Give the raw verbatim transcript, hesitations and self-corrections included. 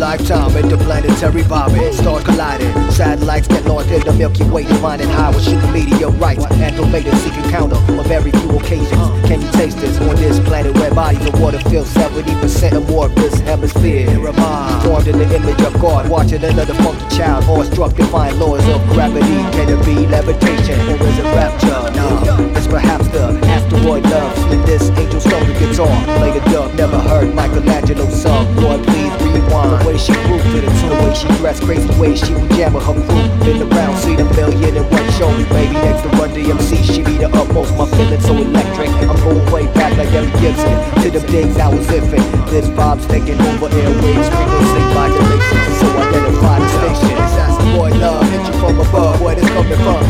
lifetime, interplanetary bombing, stars colliding, satellites get lost in the Milky Way, divining high with sugar meteorites, Andromeda seeking counter on very few occasions. Can you taste this on this planet where bodies of water fill seventy percent or more of this hemisphere? Formed in the image of God, watching another funky child, awestruck defying laws of gravity. Can it be levitation or is it rapture? No, it's perhaps the asteroid love. Slip this angel strum the guitar, play the dub. Never heard Michelangelo's song. Lord, please rewind. The way she grew to the tune, the way she dressed, crazy way she would jam with her crew. Been around, seen a million and one show me, baby. Next to Run D M C, she be the utmost. My feelings so electric. I'm going way back like Debbie Gibson to the days I was infant. This vibe's taking over airwaves, frequency modulation, so identify the station. That's the boy love, hit you from above. Where this coming from?